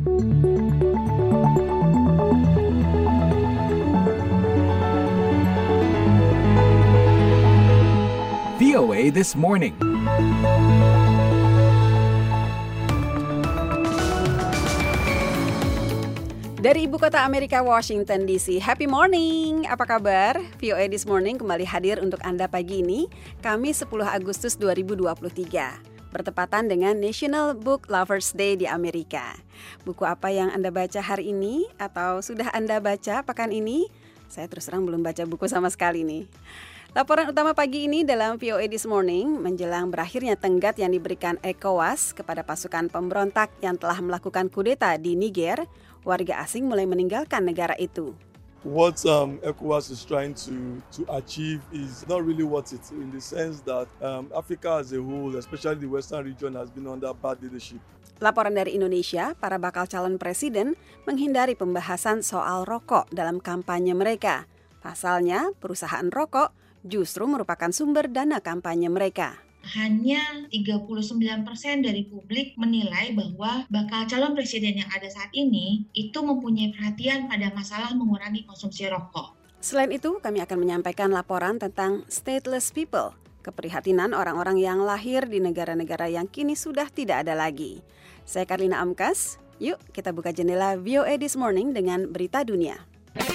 VOA This Morning. Dari Ibu Kota Amerika, Washington DC, happy morning! Apa kabar? VOA This Morning kembali hadir untuk Anda pagi ini, Kamis 10 Agustus 2023. Bertepatan dengan National Book Lovers Day di Amerika. Buku apa yang Anda baca hari ini? Atau sudah Anda baca pekan ini? Saya terus terang belum baca buku sama sekali nih. Laporan utama pagi ini dalam VOA This Morning menjelang berakhirnya tenggat yang diberikan ECOWAS kepada pasukan pemberontak yang telah melakukan kudeta di Niger, warga asing mulai meninggalkan negara itu. What ECOWAS is trying to achieve is not really what it in the sense that Africa as a whole, especially the Western region, has been under bad leadership. Laporan dari Indonesia, para bakal calon presiden menghindari pembahasan soal rokok dalam kampanye mereka. Pasalnya, perusahaan rokok justru merupakan sumber dana kampanye mereka. Hanya 39% dari publik menilai bahwa bakal calon presiden yang ada saat ini itu mempunyai perhatian pada masalah mengurangi konsumsi rokok. Selain itu, kami akan menyampaikan laporan tentang stateless people, keprihatinan orang-orang yang lahir di negara-negara yang kini sudah tidak ada lagi. Saya Karlina Amkas, yuk kita buka jendela VOA This Morning dengan berita dunia.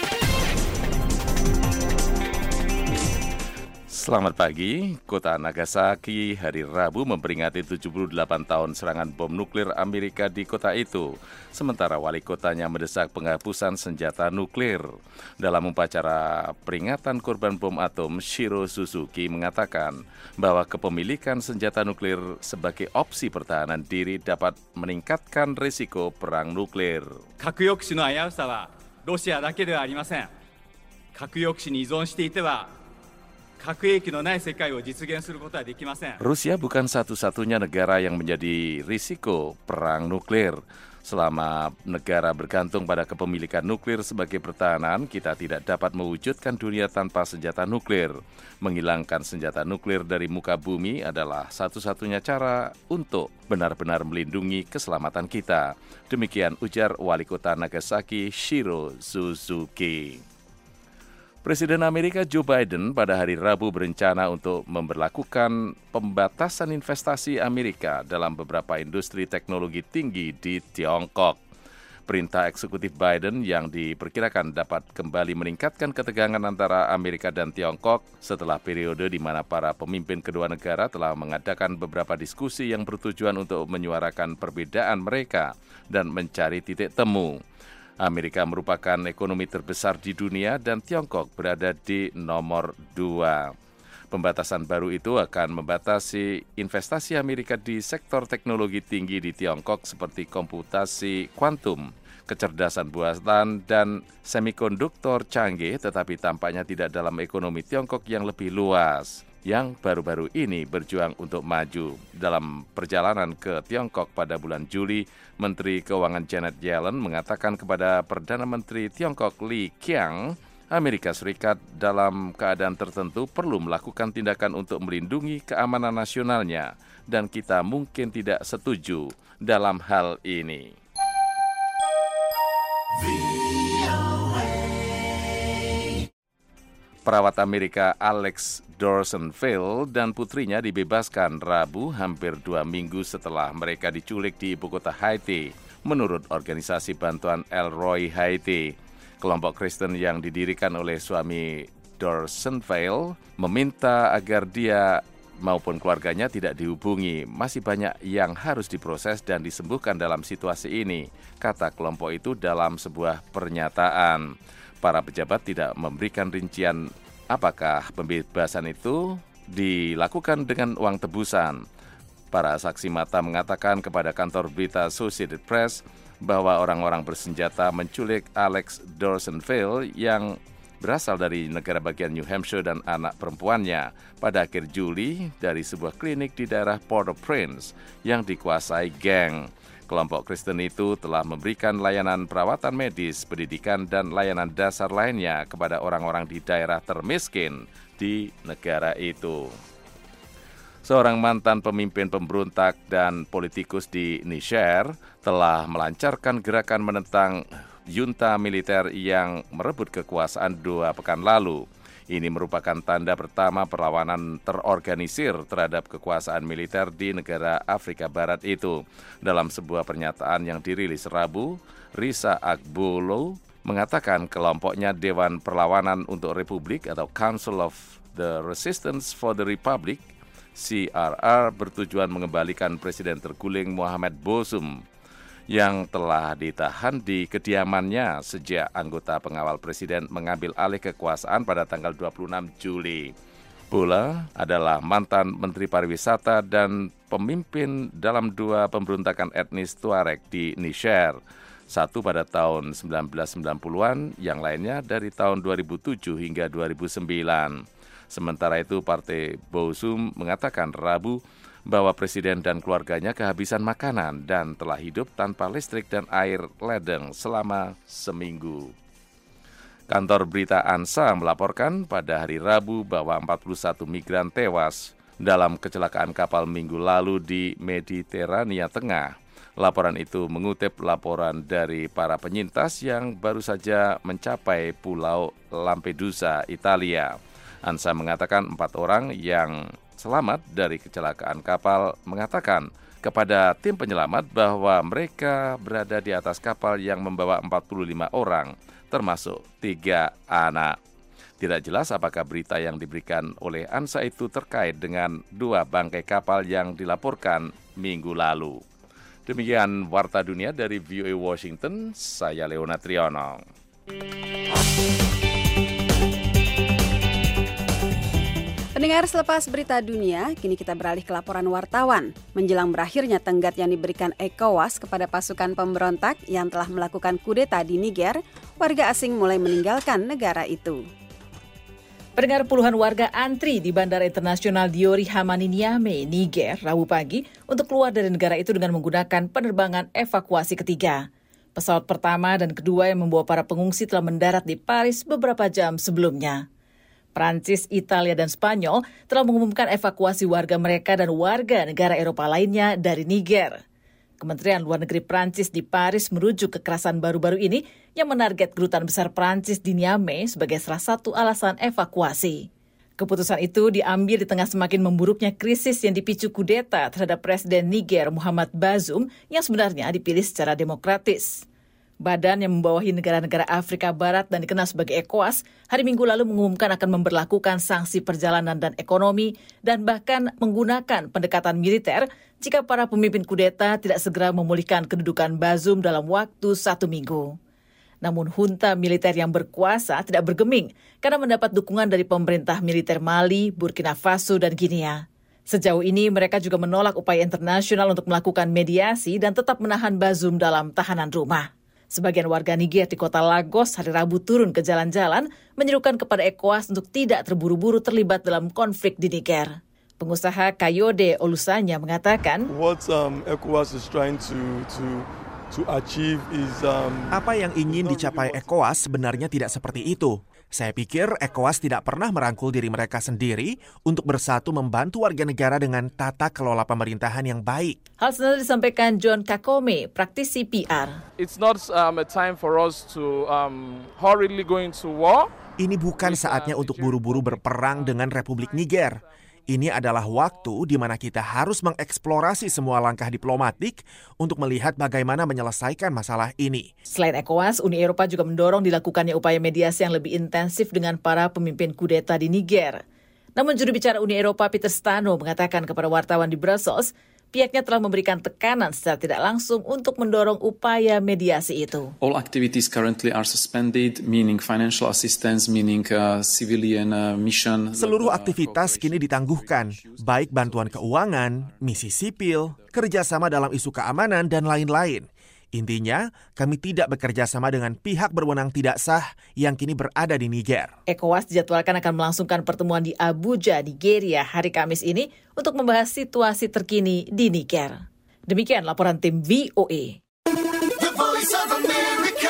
Selamat pagi, kota Nagasaki hari Rabu memperingati 78 tahun serangan bom nuklir Amerika di kota itu. Sementara wali kotanya mendesak penghapusan senjata nuklir. Dalam upacara peringatan korban bom atom, Shiro Suzuki mengatakan bahwa kepemilikan senjata nuklir sebagai opsi pertahanan diri dapat meningkatkan risiko perang nuklir. 核抑止の危うさはロシアだけではありません。核抑止に依存していては Rusia bukan satu-satunya negara yang menjadi risiko perang nuklir. Selama negara bergantung pada kepemilikan nuklir sebagai pertahanan, kita tidak dapat mewujudkan dunia tanpa senjata nuklir. Menghilangkan senjata nuklir dari muka bumi adalah satu-satunya cara untuk benar-benar melindungi keselamatan kita. Demikian ujar wali kota Nagasaki, Shiro Suzuki. Presiden Amerika Joe Biden pada hari Rabu berencana untuk memberlakukan pembatasan investasi Amerika dalam beberapa industri teknologi tinggi di Tiongkok. Perintah eksekutif Biden yang diperkirakan dapat kembali meningkatkan ketegangan antara Amerika dan Tiongkok setelah periode di mana para pemimpin kedua negara telah mengadakan beberapa diskusi yang bertujuan untuk menyuarakan perbedaan mereka dan mencari titik temu. Amerika merupakan ekonomi terbesar di dunia dan Tiongkok berada di nomor 2. Pembatasan baru itu akan membatasi investasi Amerika di sektor teknologi tinggi di Tiongkok seperti komputasi kuantum, kecerdasan buatan, dan semikonduktor canggih, tetapi tampaknya tidak dalam ekonomi Tiongkok yang lebih luas, yang baru-baru ini berjuang untuk maju. Dalam perjalanan ke Tiongkok pada bulan Juli, Menteri Keuangan Janet Yellen mengatakan kepada Perdana Menteri Tiongkok Li Qiang, Amerika Serikat dalam keadaan tertentu perlu melakukan tindakan untuk melindungi keamanan nasionalnya, dan kita mungkin tidak setuju dalam hal ini. Perawat Amerika Alex Dorsenfeld dan putrinya dibebaskan Rabu hampir 2 minggu setelah mereka diculik di ibu kota Haiti, menurut organisasi bantuan El Roi Haiti. Kelompok Kristen yang didirikan oleh suami Dorsenfeld meminta agar dia maupun keluarganya tidak dihubungi. Masih banyak yang harus diproses dan disembuhkan dalam situasi ini, kata kelompok itu dalam sebuah pernyataan. Para pejabat tidak memberikan rincian apakah pembebasan itu dilakukan dengan uang tebusan. Para saksi mata mengatakan kepada kantor berita Associated Press bahwa orang-orang bersenjata menculik Alex Dorsenfeld yang berasal dari negara bagian New Hampshire dan anak perempuannya pada akhir Juli dari sebuah klinik di daerah Port-au-Prince yang dikuasai geng. Kelompok Kristen itu telah memberikan layanan perawatan medis, pendidikan, dan layanan dasar lainnya kepada orang-orang di daerah termiskin di negara itu. seorang mantan pemimpin pemberontak dan politikus di Niger, telah melancarkan gerakan menentang junta militer yang merebut kekuasaan 2 pekan lalu. Ini merupakan tanda pertama perlawanan terorganisir terhadap kekuasaan militer di negara Afrika Barat itu. Dalam sebuah pernyataan yang dirilis Rabu, Risa Agbolo mengatakan kelompoknya Dewan Perlawanan untuk Republik atau Council of the Resistance for the Republic, CRR, bertujuan mengembalikan Presiden terguling Mohamed Bazoum yang telah ditahan di kediamannya sejak anggota pengawal Presiden mengambil alih kekuasaan pada tanggal 26 Juli. Bola adalah mantan Menteri Pariwisata dan pemimpin dalam 2 pemberontakan etnis Tuareg di Niger. Satu pada tahun 1990-an, yang lainnya dari tahun 2007 hingga 2009. Sementara itu, Partai Bazoum mengatakan Rabu bahwa Presiden dan keluarganya kehabisan makanan dan telah hidup tanpa listrik dan air ledeng selama seminggu. Kantor berita ANSA melaporkan pada hari Rabu bahwa 41 migran tewas dalam kecelakaan kapal minggu lalu di Mediterania Tengah. Laporan itu mengutip laporan dari para penyintas yang baru saja mencapai Pulau Lampedusa, Italia. ANSA mengatakan 4 orang yang selamat dari kecelakaan kapal mengatakan kepada tim penyelamat bahwa mereka berada di atas kapal yang membawa 45 orang, termasuk 3 anak. Tidak jelas apakah berita yang diberikan oleh ANSA itu terkait dengan 2 bangkai kapal yang dilaporkan minggu lalu. Demikian Warta Dunia dari VOA Washington, saya Leona Triono. Pendengar, selepas berita dunia, kini kita beralih ke laporan wartawan. Menjelang berakhirnya tenggat yang diberikan ECOWAS kepada pasukan pemberontak yang telah melakukan kudeta di Niger, warga asing mulai meninggalkan negara itu. Pendengar, puluhan warga antri di Bandara Internasional Diori Hamani Niamey, Niger, Rabu pagi untuk keluar dari negara itu dengan menggunakan penerbangan evakuasi ketiga. Pesawat pertama dan kedua yang membawa para pengungsi telah mendarat di Paris beberapa jam sebelumnya. Prancis, Italia, dan Spanyol telah mengumumkan evakuasi warga mereka dan warga negara Eropa lainnya dari Niger. Kementerian Luar Negeri Prancis di Paris merujuk kekerasan baru-baru ini yang menarget kedutaan besar Prancis di Niamey sebagai salah satu alasan evakuasi. Keputusan itu diambil di tengah semakin memburuknya krisis yang dipicu kudeta terhadap Presiden Niger Mohamed Bazoum yang sebenarnya dipilih secara demokratis. Badan yang membawahi negara-negara Afrika Barat dan dikenal sebagai ECOWAS, hari Minggu lalu mengumumkan akan memberlakukan sanksi perjalanan dan ekonomi dan bahkan menggunakan pendekatan militer jika para pemimpin kudeta tidak segera memulihkan kedudukan Bazoum dalam waktu 1 minggu. Namun junta militer yang berkuasa tidak bergeming karena mendapat dukungan dari pemerintah militer Mali, Burkina Faso, dan Guinea. Sejauh ini mereka juga menolak upaya internasional untuk melakukan mediasi dan tetap menahan Bazoum dalam tahanan rumah. Sebagian warga Niger di kota Lagos hari Rabu turun ke jalan-jalan menyerukan kepada ECOWAS untuk tidak terburu-buru terlibat dalam konflik di Niger. Pengusaha Kayode Olusanya mengatakan, What ECOWAS is trying to achieve is apa yang ingin dicapai ECOWAS sebenarnya tidak seperti itu. Saya pikir ECOWAS tidak pernah merangkul diri mereka sendiri untuk bersatu membantu warga negara dengan tata kelola pemerintahan yang baik. Hal senada disampaikan John Kakome, praktisi PR. It's not a time for us to hurriedly go into war. Ini bukan saatnya untuk buru-buru berperang dengan Republik Niger. Ini adalah waktu di mana kita harus mengeksplorasi semua langkah diplomatik untuk melihat bagaimana menyelesaikan masalah ini. Selain ECOWAS, Uni Eropa juga mendorong dilakukannya upaya mediasi yang lebih intensif dengan para pemimpin kudeta di Niger. Namun juru bicara Uni Eropa Peter Stano mengatakan kepada wartawan di Brussels, pihaknya telah memberikan tekanan secara tidak langsung untuk mendorong upaya mediasi itu. All activities currently are suspended, meaning financial assistance, meaning civilian mission. Seluruh aktivitas kini ditangguhkan, baik bantuan keuangan, misi sipil, kerjasama dalam isu keamanan, dan lain-lain. Intinya, kami tidak bekerja sama dengan pihak berwenang tidak sah yang kini berada di Niger. ECOWAS dijadwalkan akan melangsungkan pertemuan di Abuja, Nigeria hari Kamis ini untuk membahas situasi terkini di Niger. Demikian laporan tim VOA. The Voice of America,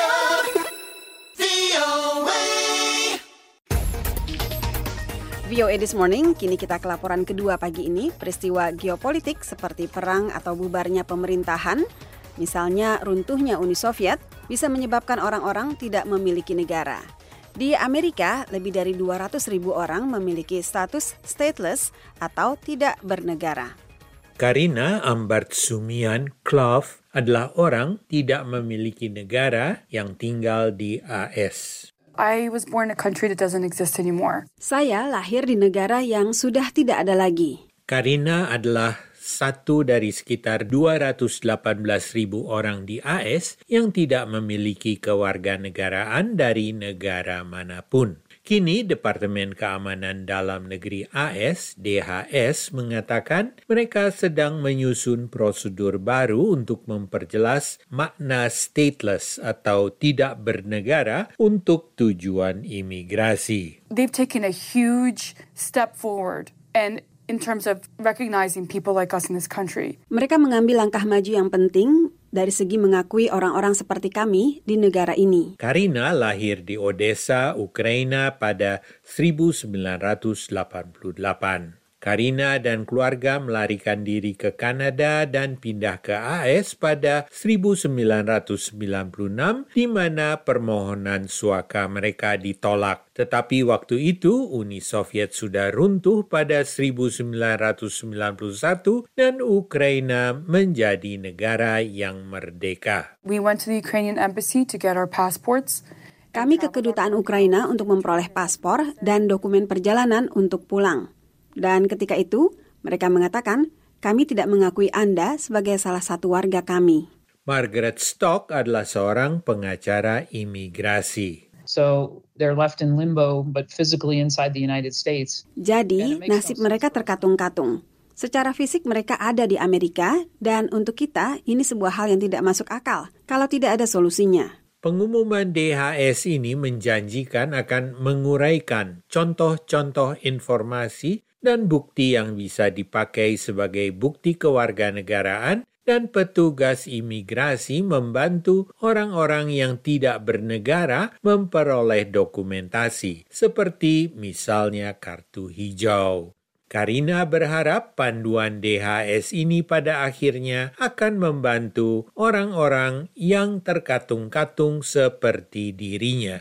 VOA This Morning, kini kita ke laporan kedua pagi ini. Peristiwa geopolitik seperti perang atau bubarnya pemerintahan, misalnya runtuhnya Uni Soviet, bisa menyebabkan orang-orang tidak memiliki negara. Di Amerika, lebih dari 200.000 orang memiliki status stateless atau tidak bernegara. Karina Ambartsumian Klov adalah orang tidak memiliki negara yang tinggal di AS. I was born in a country that doesn't exist anymore. Saya lahir di negara yang sudah tidak ada lagi. Karina adalah satu dari sekitar 218.000 orang di AS yang tidak memiliki kewarganegaraan dari negara manapun. Kini, Departemen Keamanan Dalam Negeri AS, DHS, mengatakan mereka sedang menyusun prosedur baru untuk memperjelas makna stateless atau tidak bernegara untuk tujuan imigrasi. They've taken a huge step forward and in terms of recognizing people like us in this country. Mereka mengambil langkah maju yang penting dari segi mengakui orang-orang seperti kami di negara ini. Karina lahir di Odessa, Ukraina pada 1988. Karina dan keluarga melarikan diri ke Kanada dan pindah ke AS pada 1996 di mana permohonan suaka mereka ditolak. Tetapi waktu itu Uni Soviet sudah runtuh pada 1991 dan Ukraina menjadi negara yang merdeka. We went to the Ukrainian embassy to get our passports. Kami ke kedutaan Ukraina untuk memperoleh paspor dan dokumen perjalanan untuk pulang. Dan ketika itu, mereka mengatakan, kami tidak mengakui Anda sebagai salah satu warga kami. Margaret Stock adalah seorang pengacara imigrasi. So they're left in limbo, but physically inside the United States. Jadi, nasib mereka terkatung-katung. Secara fisik mereka ada di Amerika, dan untuk kita, ini sebuah hal yang tidak masuk akal kalau tidak ada solusinya. Pengumuman DHS ini menjanjikan akan menguraikan contoh-contoh informasi dan bukti yang bisa dipakai sebagai bukti kewarganegaraan dan petugas imigrasi membantu orang-orang yang tidak bernegara memperoleh dokumentasi, seperti misalnya kartu hijau. Karina berharap panduan DHS ini pada akhirnya akan membantu orang-orang yang terkatung-katung seperti dirinya.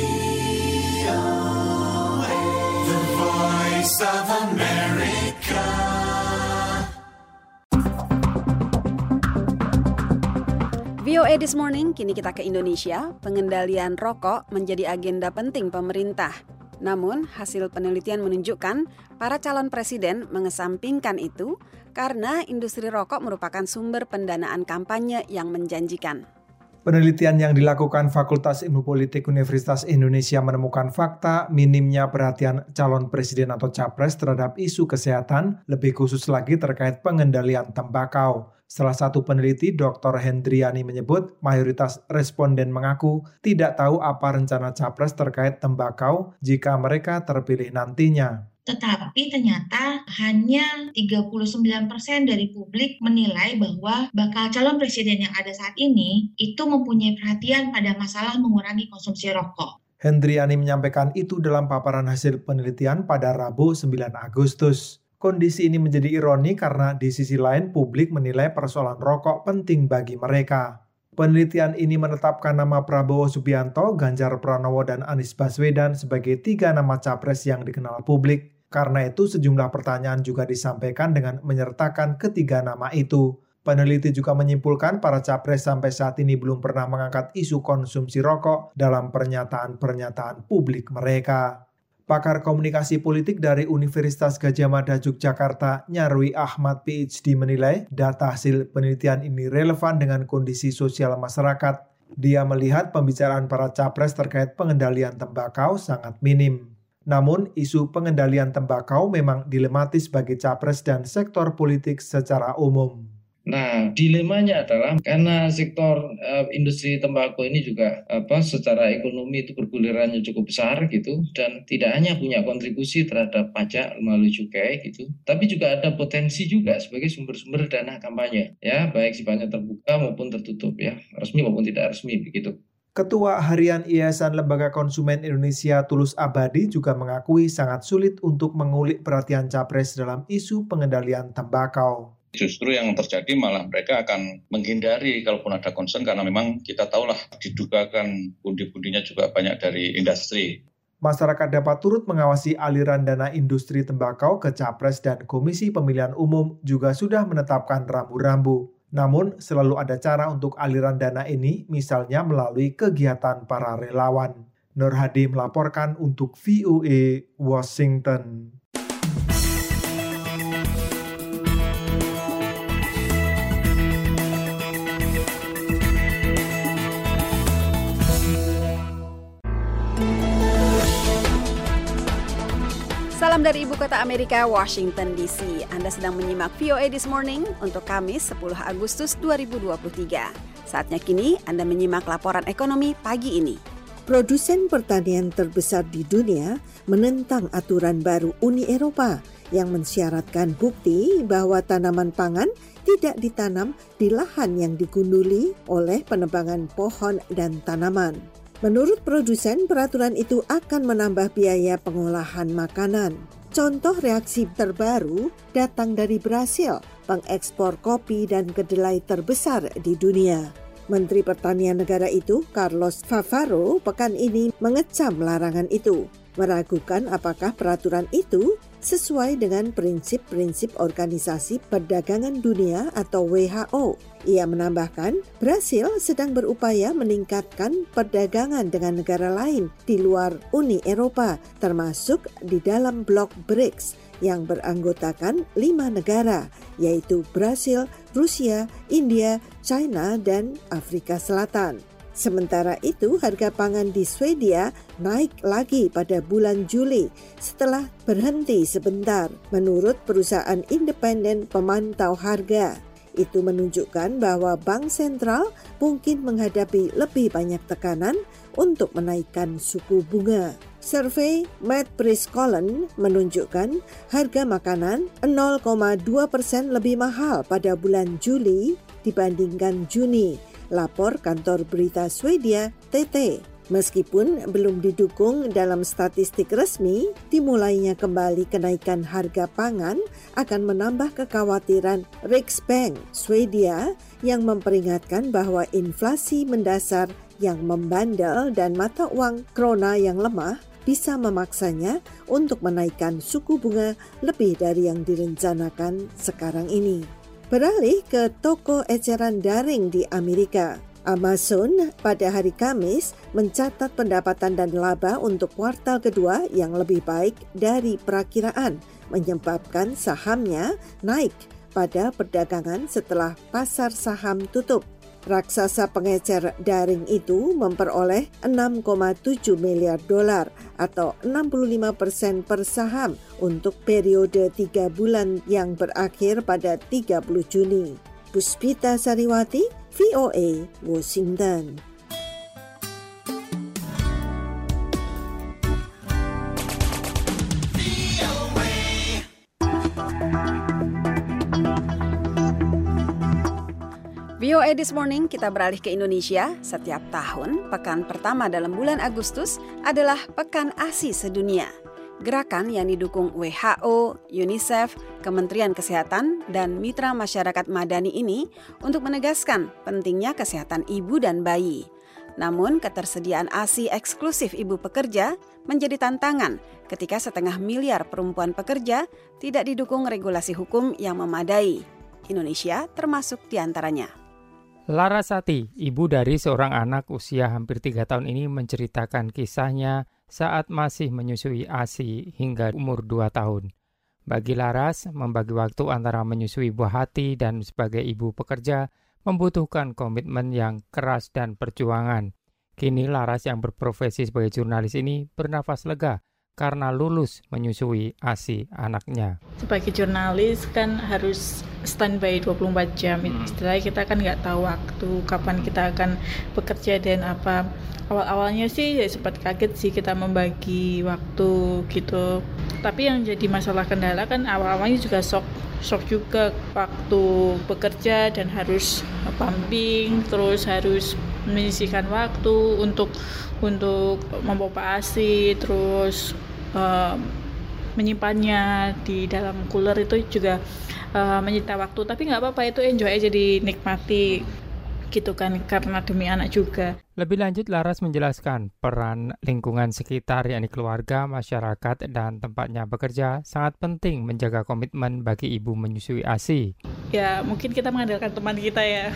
VOA This Morning, kini kita ke Indonesia. Pengendalian rokok menjadi agenda penting pemerintah. Namun, hasil penelitian menunjukkan para calon presiden mengesampingkan itu karena industri rokok merupakan sumber pendanaan kampanye yang menjanjikan. Penelitian yang dilakukan Fakultas Ilmu Politik Universitas Indonesia menemukan fakta minimnya perhatian calon presiden atau capres terhadap isu kesehatan, lebih khusus lagi terkait pengendalian tembakau. Salah satu peneliti, Dr. Hendriani, menyebut mayoritas responden mengaku tidak tahu apa rencana capres terkait tembakau jika mereka terpilih nantinya. Tetapi ternyata hanya 39% dari publik menilai bahwa bakal calon presiden yang ada saat ini itu mempunyai perhatian pada masalah mengurangi konsumsi rokok. Hendriani menyampaikan itu dalam paparan hasil penelitian pada Rabu 9 Agustus. Kondisi ini menjadi ironi karena di sisi lain publik menilai persoalan rokok penting bagi mereka. Penelitian ini menetapkan nama Prabowo Subianto, Ganjar Pranowo, dan Anies Baswedan sebagai 3 nama capres yang dikenal publik. Karena itu sejumlah pertanyaan juga disampaikan dengan menyertakan ketiga nama itu. Peneliti juga menyimpulkan para capres sampai saat ini belum pernah mengangkat isu konsumsi rokok dalam pernyataan-pernyataan publik mereka. Pakar komunikasi politik dari Universitas Gadjah Mada Yogyakarta, Nyarwi Ahmad PhD, menilai data hasil penelitian ini relevan dengan kondisi sosial masyarakat. Dia melihat pembicaraan para capres terkait pengendalian tembakau sangat minim. Namun, isu pengendalian tembakau memang dilematis bagi capres dan sektor politik secara umum. Nah, dilemanya adalah karena sektor industri tembakau ini juga secara ekonomi itu bergulirannya cukup besar gitu, dan tidak hanya punya kontribusi terhadap pajak melalui cukai gitu, tapi juga ada potensi juga sebagai sumber-sumber dana kampanye, ya, baik sifatnya terbuka maupun tertutup, ya, resmi maupun tidak resmi begitu. Ketua Harian Yayasan Lembaga Konsumen Indonesia Tulus Abadi juga mengakui sangat sulit untuk mengulik perhatian Capres dalam isu pengendalian tembakau. Justru yang terjadi malah mereka akan menghindari kalaupun ada concern karena memang kita tahulah didugakan pundi-pundinya juga banyak dari industri. Masyarakat dapat turut mengawasi aliran dana industri tembakau ke Capres dan Komisi Pemilihan Umum juga sudah menetapkan rambu-rambu. Namun, selalu ada cara untuk aliran dana ini, misalnya melalui kegiatan para relawan. Nur Hadi melaporkan untuk VOA Washington. Salam dari Ibu Kota Amerika, Washington DC. Anda sedang menyimak VOA This Morning untuk Kamis 10 Agustus 2023. Saatnya kini Anda menyimak laporan ekonomi pagi ini. Produsen pertanian terbesar di dunia menentang aturan baru Uni Eropa yang mensyaratkan bukti bahwa tanaman pangan tidak ditanam di lahan yang digunduli oleh penebangan pohon dan tanaman. Menurut produsen, peraturan itu akan menambah biaya pengolahan makanan. Contoh reaksi terbaru datang dari Brasil, pengekspor kopi dan kedelai terbesar di dunia. Menteri Pertanian negara itu, Carlos Favaro, pekan ini mengecam larangan itu, meragukan apakah peraturan itu sesuai dengan prinsip-prinsip Organisasi Perdagangan Dunia atau WHO. Ia menambahkan, Brasil sedang berupaya meningkatkan perdagangan dengan negara lain di luar Uni Eropa, termasuk di dalam blok BRICS yang beranggotakan 5 negara, yaitu Brasil, Rusia, India, China, dan Afrika Selatan. Sementara itu, harga pangan di Swedia naik lagi pada bulan Juli setelah berhenti sebentar, menurut perusahaan independen pemantau harga. Itu menunjukkan bahwa Bank Sentral mungkin menghadapi lebih banyak tekanan untuk menaikkan suku bunga. Survei MedPriscollen menunjukkan harga makanan 0,2% lebih mahal pada bulan Juli dibandingkan Juni, lapor kantor berita Swedia TT. Meskipun belum didukung dalam statistik resmi, dimulainya kembali kenaikan harga pangan akan menambah kekhawatiran Riksbank Swedia yang memperingatkan bahwa inflasi mendasar yang membandel dan mata uang krona yang lemah bisa memaksanya untuk menaikkan suku bunga lebih dari yang direncanakan sekarang ini. Beralih ke toko eceran daring di Amerika. Amazon pada hari Kamis mencatat pendapatan dan laba untuk kuartal kedua yang lebih baik dari perakiraan, menyebabkan sahamnya naik pada perdagangan setelah pasar saham tutup. Raksasa pengecer daring itu memperoleh $6,7 miliar atau 65% per saham untuk periode 3 bulan yang berakhir pada 30 Juni. Puspita Sariwati, VOA, Washington. VOA This Morning, kita beralih ke Indonesia. Setiap tahun, pekan pertama dalam bulan Agustus adalah Pekan ASI Sedunia. Gerakan yang didukung WHO, UNICEF, Kementerian Kesehatan, dan mitra masyarakat madani ini untuk menegaskan pentingnya kesehatan ibu dan bayi. Namun, ketersediaan ASI eksklusif ibu pekerja menjadi tantangan ketika 1,5 miliar perempuan pekerja tidak didukung regulasi hukum yang memadai. Indonesia termasuk di antaranya. Larasati, ibu dari seorang anak usia hampir 3 tahun ini menceritakan kisahnya saat masih menyusui ASI hingga umur 2 tahun. Bagi Laras, membagi waktu antara menyusui buah hati dan sebagai ibu pekerja membutuhkan komitmen yang keras dan perjuangan. Kini Laras yang berprofesi sebagai jurnalis ini bernafas lega karena lulus menyusui ASI anaknya. Sebagai jurnalis kan harus standby 24 jam. Istilahnya kita kan nggak tahu waktu kapan kita akan bekerja dan apa. Awal-awalnya sih ya sempat kaget sih kita membagi waktu gitu. Tapi yang jadi masalah kendala kan awal-awalnya juga shock juga waktu bekerja dan harus pumping, terus harus menyisihkan waktu untuk memompa ASI, terus menyimpannya di dalam cooler itu juga menyita waktu. Tapi nggak apa-apa, itu enjoy aja, dinikmati gitu kan, karena demi anak juga. Lebih lanjut, Laras menjelaskan peran lingkungan sekitar, yakni keluarga, masyarakat, dan tempatnya bekerja sangat penting menjaga komitmen bagi ibu menyusui ASI. Ya mungkin kita mengandalkan teman kita ya,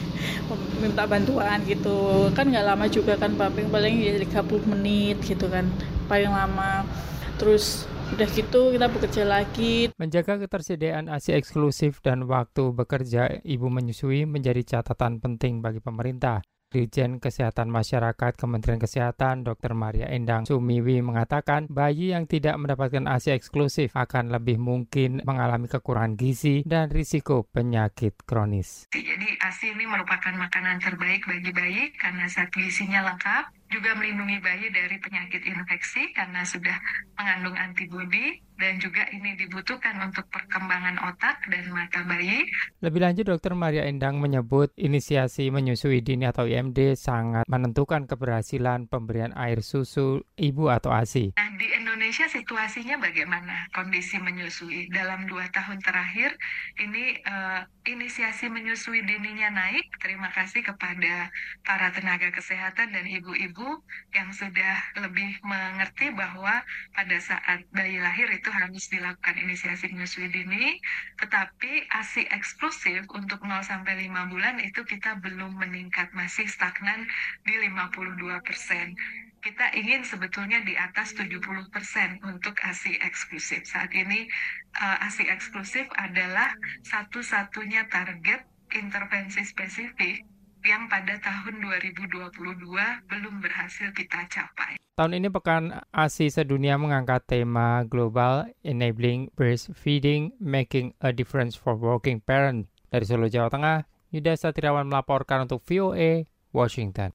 minta bantuan gitu. Kan nggak lama juga kan, paling ya 30 menit gitu kan, paling lama. Terus udah gitu kita bekerja lagi. Menjaga ketersediaan ASI eksklusif dan waktu bekerja ibu menyusui menjadi catatan penting bagi pemerintah. Dirjen Kesehatan Masyarakat Kementerian Kesehatan Dr. Maria Endang Sumiwi mengatakan bayi yang tidak mendapatkan ASI eksklusif akan lebih mungkin mengalami kekurangan gizi dan risiko penyakit kronis. Jadi ASI ini merupakan makanan terbaik bagi bayi karena zat gizinya lengkap, juga melindungi bayi dari penyakit infeksi karena sudah mengandung antibodi, dan juga ini dibutuhkan untuk perkembangan otak dan mata bayi. Lebih lanjut, Dr. Maria Endang menyebut inisiasi menyusui dini atau IMD sangat menentukan keberhasilan pemberian air susu ibu atau ASI. Nah, di Indonesia situasinya bagaimana kondisi menyusui? Dalam 2 tahun terakhir ini inisiasi menyusui dininya naik. Terima kasih kepada para tenaga kesehatan dan ibu-ibu yang sudah lebih mengerti bahwa pada saat bayi lahir itu harus dilakukan inisiasi menyusui dini, tetapi ASI eksklusif untuk 0-5 bulan itu kita belum meningkat, masih stagnan di 52%. Kita ingin sebetulnya di atas 70% untuk ASI eksklusif. Saat ini ASI eksklusif adalah satu-satunya target intervensi spesifik yang pada tahun 2022 belum berhasil kita capai. Tahun ini Pekan ASI Sedunia mengangkat tema global Enabling Breastfeeding, Making a Difference for Working Parents. Dari Solo, Jawa Tengah, Yuda Satriawan melaporkan untuk VOA, Washington.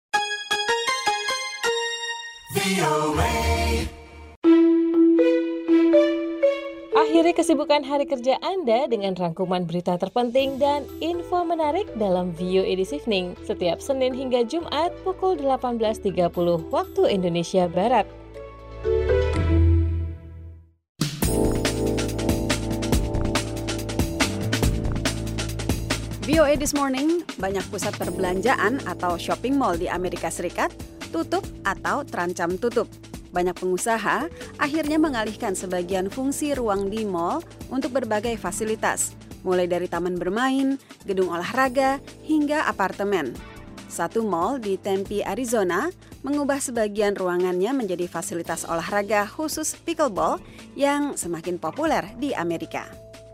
Akhiri kesibukan hari kerja Anda dengan rangkuman berita terpenting dan info menarik dalam VOA This Evening setiap Senin hingga Jumat pukul 18.30 waktu Indonesia Barat. VOA This Morning, banyak pusat perbelanjaan atau shopping mall di Amerika Serikat tutup atau terancam tutup. Banyak pengusaha akhirnya mengalihkan sebagian fungsi ruang di mall untuk berbagai fasilitas, mulai dari taman bermain, gedung olahraga, hingga apartemen. Satu mall di Tempe, Arizona, mengubah sebagian ruangannya menjadi fasilitas olahraga khusus pickleball yang semakin populer di Amerika.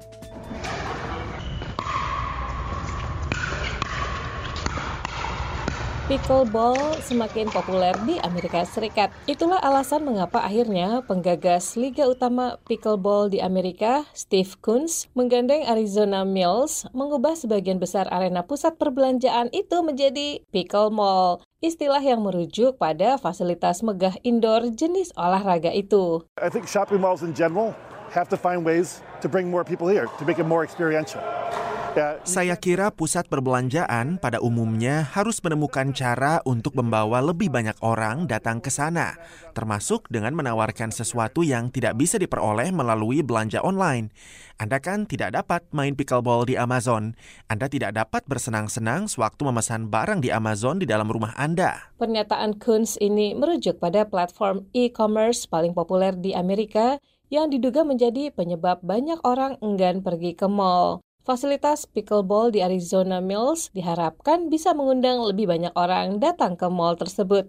Pickleball semakin populer di Amerika Serikat. Itulah alasan mengapa akhirnya penggagas Liga Utama Pickleball di Amerika, Steve Kunz, menggandeng Arizona Mills mengubah sebagian besar arena pusat perbelanjaan itu menjadi pickle mall, istilah yang merujuk pada fasilitas megah indoor jenis olahraga itu. I think shopping malls in general have to find ways to bring more people here, to make it more experiential. Saya kira pusat perbelanjaan pada umumnya harus menemukan cara untuk membawa lebih banyak orang datang ke sana, termasuk dengan menawarkan sesuatu yang tidak bisa diperoleh melalui belanja online. Anda kan tidak dapat main pickleball di Amazon. Anda tidak dapat bersenang-senang sewaktu memesan barang di Amazon di dalam rumah Anda. Pernyataan Kunz ini merujuk pada platform e-commerce paling populer di Amerika yang diduga menjadi penyebab banyak orang enggan pergi ke mall. Fasilitas pickleball di Arizona Mills diharapkan bisa mengundang lebih banyak orang datang ke mall tersebut.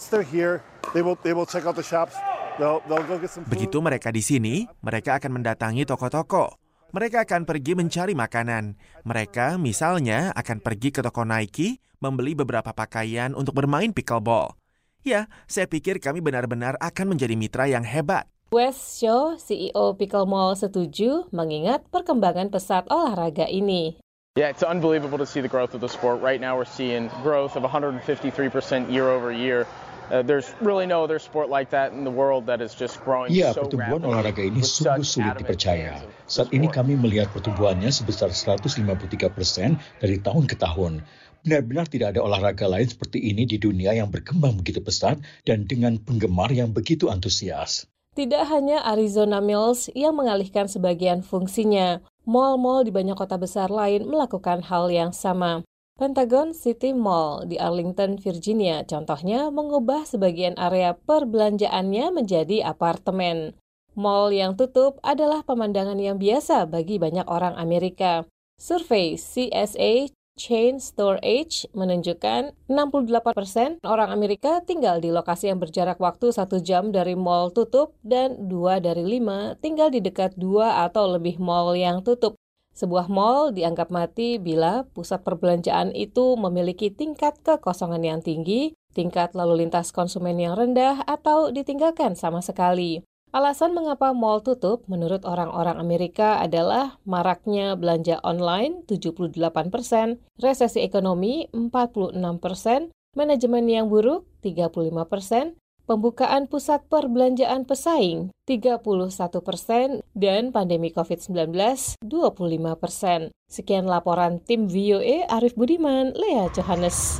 Begitu mereka di sini, mereka akan mendatangi toko-toko. Mereka akan pergi mencari makanan. Mereka misalnya akan pergi ke toko Nike, membeli beberapa pakaian untuk bermain pickleball. Ya, saya pikir kami benar-benar akan menjadi mitra yang hebat. Wes Shaw, CEO Pickle Mall, setuju mengingat perkembangan pesat olahraga ini. Yeah, it's unbelievable to see the growth of the sport. Right now we're seeing growth of 153% year over year. There's really no other sport like that in the world that is just growing so rapidly. Ya, pertumbuhan olahraga ini sungguh sulit dipercaya. Saat ini kami melihat pertumbuhannya sebesar 153% dari tahun ke tahun. Benar-benar tidak ada olahraga lain seperti ini di dunia yang berkembang begitu pesat dan dengan penggemar yang begitu antusias. Tidak hanya Arizona Mills yang mengalihkan sebagian fungsinya, mal-mal di banyak kota besar lain melakukan hal yang sama. Pentagon City Mall di Arlington, Virginia, contohnya mengubah sebagian area perbelanjaannya menjadi apartemen. Mall yang tutup adalah pemandangan yang biasa bagi banyak orang Amerika. Survei CSA Chain Store Age menunjukkan 68% orang Amerika tinggal di lokasi yang berjarak waktu 1 jam dari mall tutup dan 2 dari 5 tinggal di dekat 2 atau lebih mall yang tutup. Sebuah mall dianggap mati bila pusat perbelanjaan itu memiliki tingkat kekosongan yang tinggi, tingkat lalu lintas konsumen yang rendah, atau ditinggalkan sama sekali. Alasan mengapa mall tutup menurut orang-orang Amerika adalah maraknya belanja online 78%, resesi ekonomi 46%, manajemen yang buruk 35%, pembukaan pusat perbelanjaan pesaing 31%, dan pandemi COVID-19 25%. Sekian laporan tim VOA Arif Budiman, Lea Johannes.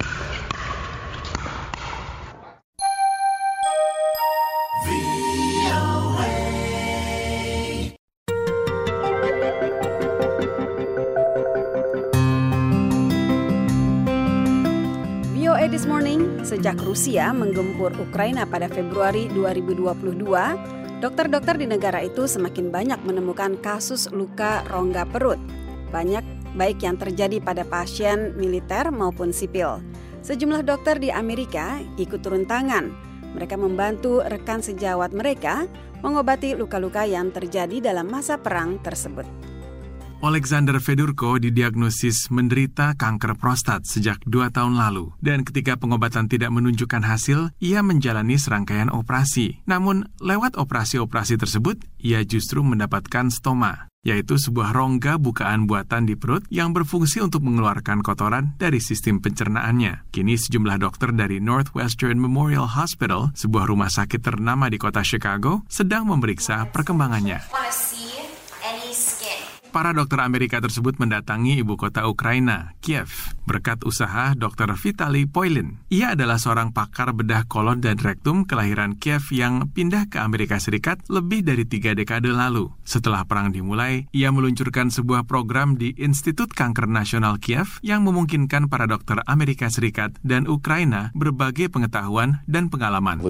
This Morning, sejak Rusia menggempur Ukraina pada Februari 2022, dokter-dokter di negara itu semakin banyak menemukan kasus luka rongga perut. Banyak baik yang terjadi pada pasien militer maupun sipil. Sejumlah dokter di Amerika ikut turun tangan. Mereka membantu rekan sejawat mereka mengobati luka-luka yang terjadi dalam masa perang tersebut. Alexander Fedorko didiagnosis menderita kanker prostat sejak 2 tahun lalu. Dan ketika pengobatan tidak menunjukkan hasil, ia menjalani serangkaian operasi. Namun, lewat operasi-operasi tersebut, ia justru mendapatkan stoma, yaitu sebuah rongga bukaan buatan di perut yang berfungsi untuk mengeluarkan kotoran dari sistem pencernaannya. Kini sejumlah dokter dari Northwestern Memorial Hospital, sebuah rumah sakit ternama di kota Chicago, sedang memeriksa perkembangannya. Para dokter Amerika tersebut mendatangi ibu kota Ukraina, Kiev, berkat usaha Dr. Vitaly Poilin. Ia adalah seorang pakar bedah kolon dan rektum kelahiran Kiev yang pindah ke Amerika Serikat lebih dari 3 dekade lalu. Setelah perang dimulai, ia meluncurkan sebuah program di Institut Kanker Nasional Kiev yang memungkinkan para dokter Amerika Serikat dan Ukraina berbagi pengetahuan dan pengalaman.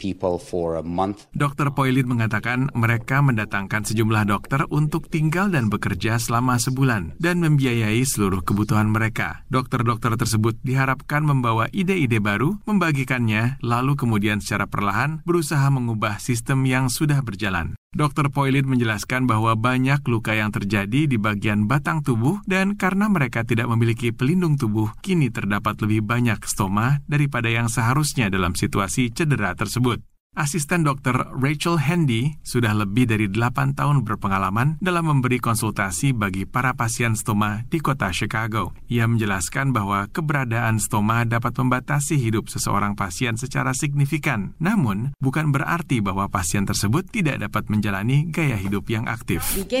Dr. Poilin mengatakan mereka mendatangkan sejumlah dokter untuk tinggal dan bekerja selama sebulan dan membiayai seluruh kebutuhan mereka. Dokter-dokter tersebut diharapkan membawa ide-ide baru, membagikannya, lalu kemudian secara perlahan berusaha mengubah sistem yang sudah berjalan. Dr. Poilin menjelaskan bahwa banyak luka yang terjadi di bagian batang tubuh dan karena mereka tidak memiliki pelindung tubuh, kini terdapat lebih banyak stoma daripada yang seharusnya dalam situasi cedera tersebut. Asisten dokter Rachel Handy sudah lebih dari 8 tahun berpengalaman dalam memberi konsultasi bagi para pasien stoma di kota Chicago. Ia menjelaskan bahwa keberadaan stoma dapat membatasi hidup seseorang pasien secara signifikan. Namun, bukan berarti bahwa pasien tersebut tidak dapat menjalani gaya hidup yang aktif.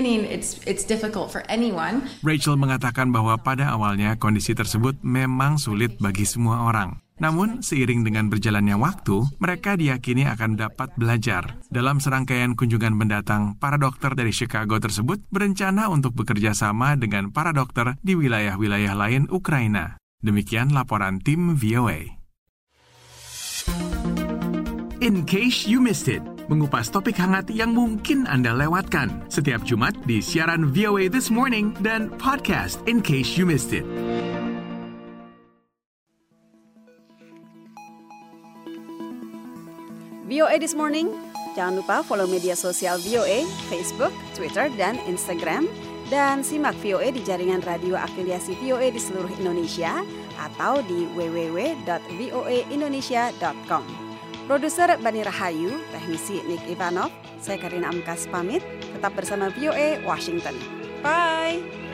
Rachel mengatakan bahwa pada awalnya kondisi tersebut memang sulit bagi semua orang. Namun, seiring dengan berjalannya waktu, mereka diyakini akan dapat belajar. Dalam serangkaian kunjungan mendatang, para dokter dari Chicago tersebut berencana untuk bekerja sama dengan para dokter di wilayah-wilayah lain Ukraina. Demikian laporan tim VOA. In case you missed it, mengupas topik hangat yang mungkin Anda lewatkan setiap Jumat di siaran VOA This Morning dan podcast In Case You Missed It. VOA This Morning, jangan lupa follow media sosial VOA, Facebook, Twitter, dan Instagram. Dan simak VOA di jaringan radio afiliasi VOA di seluruh Indonesia atau di www.voaindonesia.com. Produser Bani Rahayu, teknisi Nick Ivanov, saya Karina Amkas pamit. Tetap bersama VOA Washington. Bye!